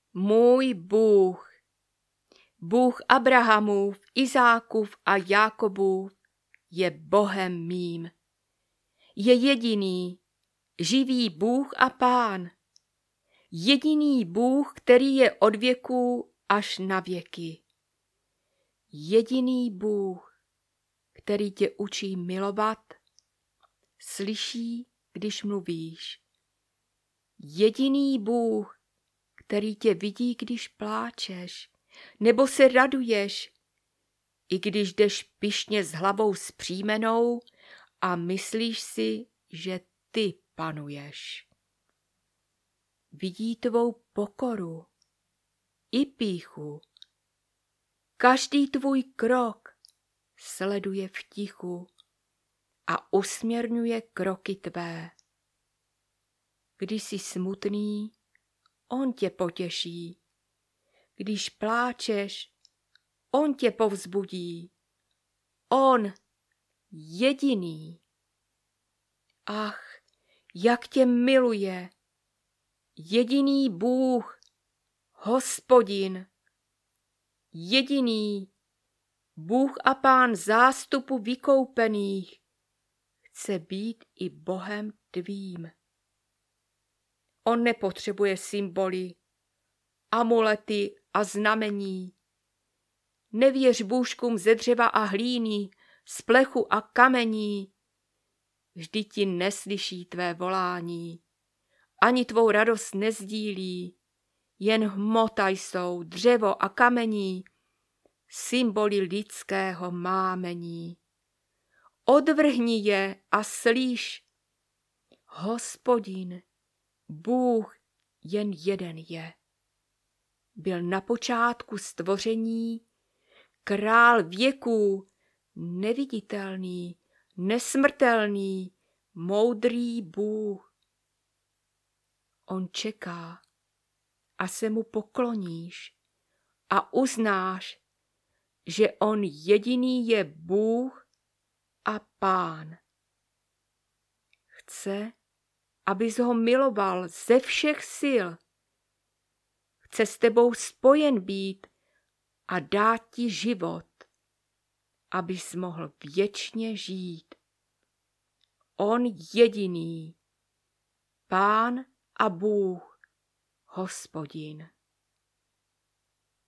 můj Bůh, Bůh Abrahamův, Izákův a Jákobův, je Bohem mým. Je jediný, živý Bůh a Pán. Jediný Bůh, který je od věků až na věky. Jediný Bůh, který tě učí milovat, slyší, když mluvíš. Jediný Bůh, který tě vidí, když pláčeš, nebo se raduješ, i když jdeš pyšně s hlavou zpříjmenou a myslíš si, že ty panuješ. Vidí tvou pokoru i pýchu. Každý tvůj krok sleduje v tichu a usměrňuje kroky tvé. Když jsi smutný, on tě potěší. Když pláčeš, on tě povzbudí. On jediný. Ach, jak tě miluje. Jediný Bůh, Hospodin. Jediný Bůh a Pán zástupu vykoupených chce být i Bohem tvým. On nepotřebuje symboly, amulety a znamení. Nevěř bůžkům ze dřeva a hlíny, z plechu a kamení. Vždyť ti neslyší tvé volání, ani tvou radost nezdílí. Jen hmota jsou dřevo a kamení, symboly lidského mámení. Odvrhni je a slyš, Hospodin, Bůh jen jeden je. Byl na počátku stvoření, král věků, neviditelný, nesmrtelný, moudrý Bůh. On čeká, a se mu pokloníš a uznáš, že on jediný je Bůh a Pán. Chce, abys ho miloval ze všech sil. Chce s tebou spojen být a dát ti život, abys mohl věčně žít. On jediný, Pán a Bůh, Hospodin.